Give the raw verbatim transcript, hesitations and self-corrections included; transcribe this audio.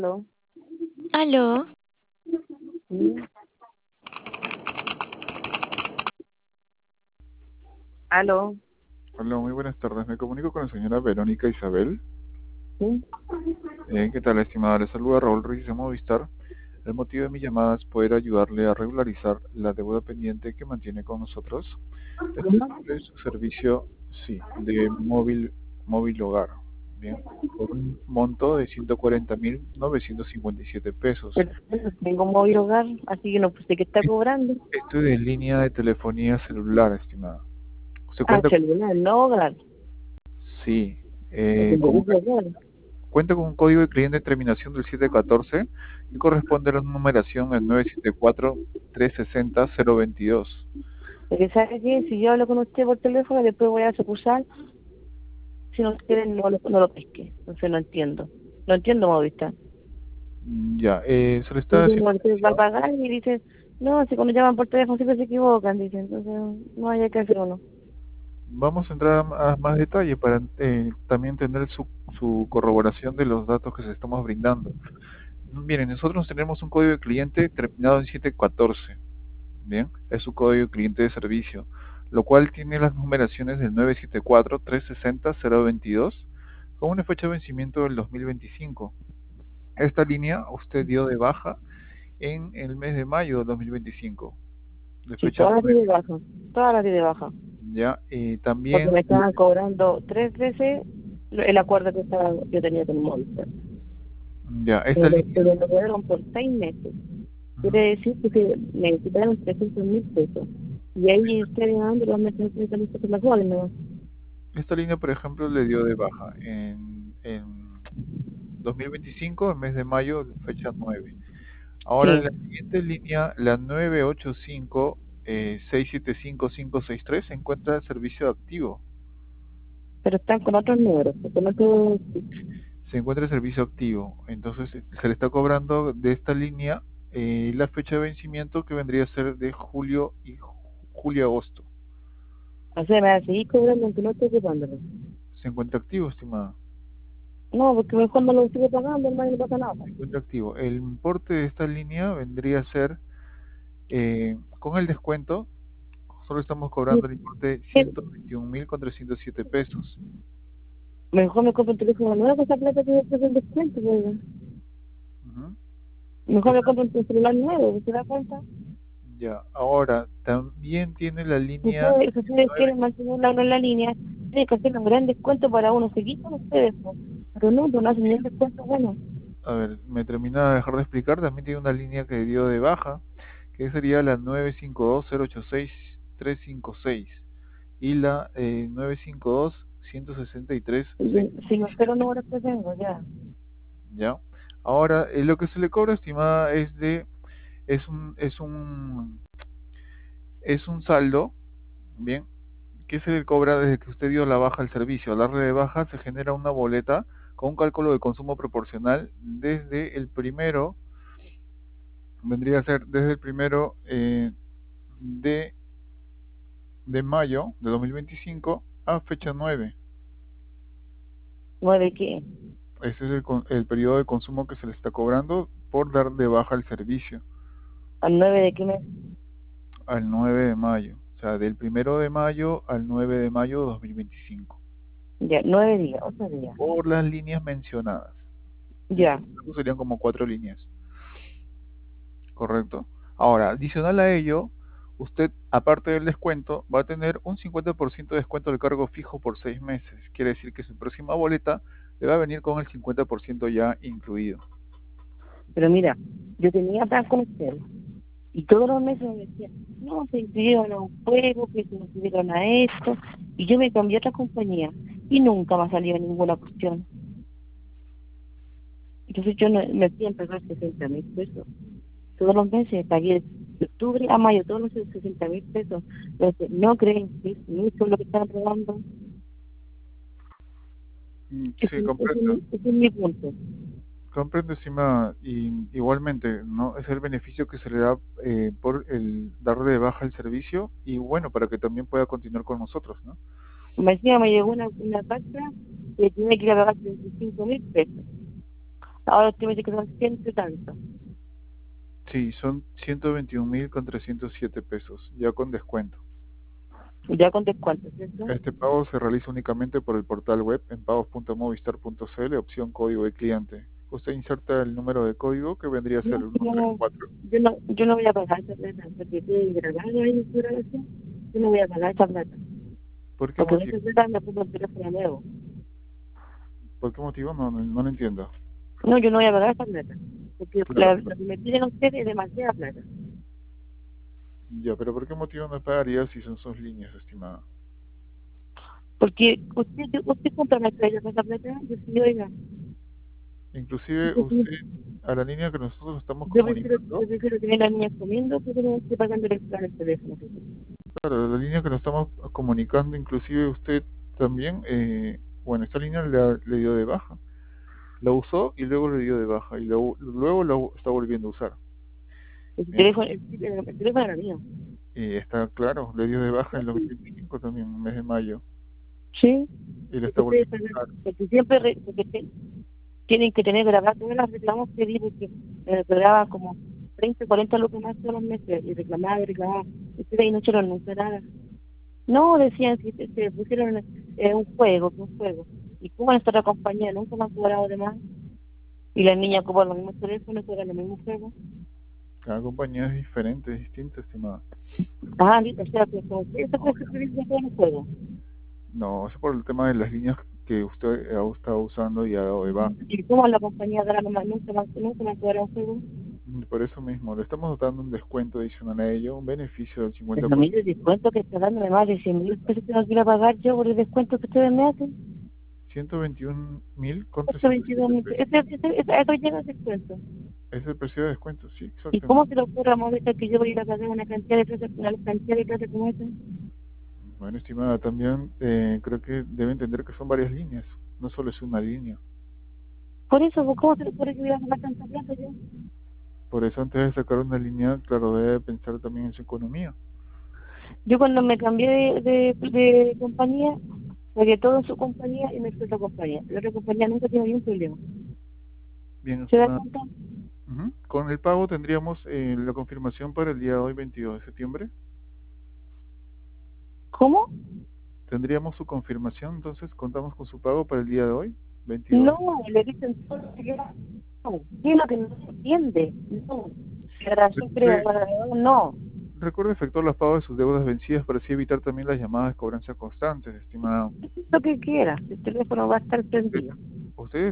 Aló, Aló, sí, aló, Hola, muy buenas tardes. Me comunico con la señora Verónica Isabel. sí, Eh, ¿qué tal, estimada? Le saluda Raúl Ruiz de Movistar. El motivo de mi llamada es poder ayudarle a regularizar la deuda pendiente que mantiene con nosotros. Esto es ¿cómo? sobre su servicio, sí, de móvil, móvil hogar. Bien, por un monto de ciento cuarenta mil novecientos cincuenta y siete pesos. Pero no tengo móvil hogar, así que no sé qué está Es- cobrando. Esto es de línea de telefonía celular, estimada. ¿Usted Ah, cuenta con...? celular, no hogar. Sí, No eh, tengo con móvil hogar. Cuenta con un código de cliente de terminación del siete catorce y corresponde a la numeración el nueve siete cuatro tres seis cero cero veintidós. Porque sabe que si yo hablo con usted por teléfono, después voy a sucursal, si no quieren no lo, no lo pesque. Entonces no entiendo. No entiendo Movistar. Mm, Ya, eh, se le está Entonces haciendo uno va a mención. pagar y dice, no, si cuando llaman por teléfono siempre se equivocan, dice. Entonces no hay que hacer uno. Vamos a entrar a, a más detalle para eh, también tener su, su corroboración de los datos que se estamos brindando. Miren, nosotros tenemos un código de cliente terminado en siete catorce. Bien, es su código de cliente de servicio, lo cual tiene las numeraciones del nueve siete cuatro tres seis cero cero veintidós con una fecha de vencimiento del dos mil veinticinco. Esta línea usted dio de baja en el mes de mayo de dos mil veinticinco, de Sí, fecha todas las di de nueve. baja. Todas las di de baja. Ya, y Porque también, me estaban cobrando tres veces lo- el acuerdo que estaba, yo tenía con Movistar. ya, esta Pero, línea, pero lo cobraron por seis meses. ujú, Quiere decir que se- me quitaron trescientos mil pesos. Y ahí ustedes dando los meses de mil pesos mensuales, ¿no? esta línea, por ejemplo, le dio de baja en, en dos mil veinticinco, en mes de mayo, fecha nueve. Ahora, Sí, la siguiente línea, la nueve ocho cinco eh, seis siete cinco cinco seis tres, se encuentra en servicio activo. pero están con otros números. Con otros, Se encuentra en servicio activo. Entonces, eh, se le está cobrando de esta línea eh, la fecha de vencimiento que vendría a ser de julio y ju- julio-agosto. o sea, me van a seguir cobrando aunque no esté ocupándolo. Se encuentra activo, estimada. No, porque mejor no lo sigo pagando, hermano, y no pasa nada. Se encuentra activo. El importe de esta línea vendría a ser, eh, con el descuento, solo estamos Sí, cobrando el importe de sí, ciento veintiún mil con trescientos siete pesos. mejor me compro un teléfono nuevo con esa plata que después del descuento, pues. Ujú. Mejor me Esa- compro un celular nuevo, ¿se da cuenta? ya. Ahora, también tiene la Si línea ustedes, si ustedes quieren mantener a uno en la línea, tienen que hacer un gran descuento para uno seguir con ustedes, pues. Pero no, pues no hacen ni un descuento bueno. A ver, me termina de dejar de explicar, también tiene una línea que dio de baja, que sería la nueve cinco dos cero ocho seis tres cinco seis y la eh, nueve cinco dos uno seis tres Y yo- Si no sé los siete. números que tengo, ya. ¿Ya? Ahora, eh, lo que se le cobra, estimada, es de, es un, es un, es un saldo, ¿bien? Que se le cobra desde que usted dio la baja al servicio. Al darle de baja se genera una boleta con un cálculo de consumo proporcional desde el primero, vendría a ser desde el primero eh, de, de mayo de dos mil veinticinco a fecha nueve. ¿Nueve qué? Ese es el, con- el periodo de consumo que se le está cobrando por dar de baja el servicio ¿Al nueve de qué mes? al nueve de mayo. O sea, del primero de mayo al nueve de mayo de dos mil veinticinco. Ya, nueve días, ocho días. Por las líneas mencionadas. En Ya. este caso serían como cuatro líneas. Correcto. Ahora, adicional a ello, usted, aparte del descuento, va a tener un cincuenta por ciento de descuento del cargo fijo por seis meses. Quiere decir que su próxima boleta le va a venir con el cincuenta por ciento ya incluido. Pero mira, yo tenía plan con usted. Y todos los meses me decían, no, se inscribieron a un juego, que se inscribieron a esto. Y yo me cambié a otra compañía. Y nunca me ha salido ninguna cuestión. Entonces yo no, me fui a empezar sesenta mil pesos. Todos los meses pagué de octubre a mayo, todos los meses sesenta mil pesos. Entonces, no creen que es mucho lo que están aprobando. Mm, Ese, Sí, ese, es comprendo. mi- ese es mi punto. Comprendo, estimada. Y igualmente, ¿no? Es el beneficio que se le da eh, por el darle de baja el servicio y bueno, para que también pueda continuar con nosotros, ¿no? Me decía, me llegó una, una carta que tenía que ir a pagar treinta y cinco mil pesos. Ahora usted me dice que son ciento y tanto. Sí, son ciento veintiún mil con trescientos siete pesos, ya con descuento. Ya con descuento, ¿cierto? Este pago se realiza únicamente por el portal web en pagos punto movistar punto cl, opción código de cliente. Usted inserta el número de código que vendría a No, ser uno tres no, cuatro. yo no, yo no voy a pagar esa plata, porque estoy grabando ahí en su grabación. Yo no voy a pagar esa plata. ¿Por qué Porque en esa motivo? plata me pongo el teléfono nuevo. ¿Por qué motivo? No, no, no lo entiendo. No, yo no voy a pagar esa plata. Porque Claro, la, lo que me piden ustedes es demasiada plata. ya, pero ¿por qué motivo no pagaría si son sus líneas, estimada? Porque usted, usted compra una estrella con esa plata, yo sí, oiga. Inclusive Yo, usted, a la línea que nosotros estamos yo prefiero, comunicando, yo prefiero tener las niñas comiendo que no esté pagando el plan el teléfono. claro, la línea que nos estamos comunicando, inclusive usted también, eh, bueno, esta línea le, le dio de baja. La usó y luego le dio de baja y lo- luego la está volviendo a usar. El Bien, teléfono, el, el teléfono era mío. y está claro, le dio de baja en los veinticinco también, en el mes de mayo, Sí. y le está Porque ustedes volviendo pagan- a usar. porque siempre re- porque te- tienen que tener grabadas todos los reclamos que di, porque me cobraban como treinta, cuarenta lucas más todos los meses, y reclamaba, y reclamaba. Y ustedes ahí no echaron nunca nada. No, decían que se, se pusieron eh, un juego, que un juego. ¿Y cómo nuestra compañía nunca me han cobrado de más? Y las niñas ocupan los mismos teléfonos, juegan los mismos juegos. Cada compañía es diferente, es distinta, estimada. Ah, o sea, que como que eso fue supervisión de los juegos. No, es por el tema de las líneas que usted ha estado usando y ha dado de baja. ¿Y cómo la compañía de la mamá nunca me, nunca me han cobrado un juego? Y por eso mismo, le estamos dando un descuento adicional a ello, un beneficio del Es cincuenta lo por mismo ciento. el descuento que está dándome más de cien mil pesos que tengo que ir a pagar yo por el descuento que ustedes me hacen. ciento veintiún mil con Esto trescientos veintidós siete mil pesos. pesos. Ese, ese, ese, a eso llega el descuento. Es el precio de descuento, sí, ¿Y cómo exactamente. se lo ocurre a Movistar que yo voy a ir a pagar una cantidad de plata, una cantidad de plata como esa? Bueno, estimada, también eh, creo que debe entender que son varias líneas, no solo es una línea. Por eso, pues, ¿cómo se le ocurre que voy a pagar tanta plata yo? Por eso antes de sacar una línea, claro, debe pensar también en su economía. Yo cuando me cambié de, de, de compañía, pagué todo en su compañía y me fui a otra compañía. La otra compañía nunca tiene ningún problema. Bien, ¿Se da estimada. cuenta? Ujú. Con el pago tendríamos eh, la confirmación para el día de hoy, veintidós de septiembre. ¿Cómo? Tendríamos su confirmación, entonces contamos con su pago para el día de hoy, veintidós. No, le dicen todo que yo no. ¿Qué es lo que no se entiende? No. La razón creo, Recuerde, la verdad, no. recuerde efectuar los pagos de sus deudas vencidas para así evitar también las llamadas de cobranza constantes, estimada. Lo que quiera, el teléfono va a estar Usted, prendido. usted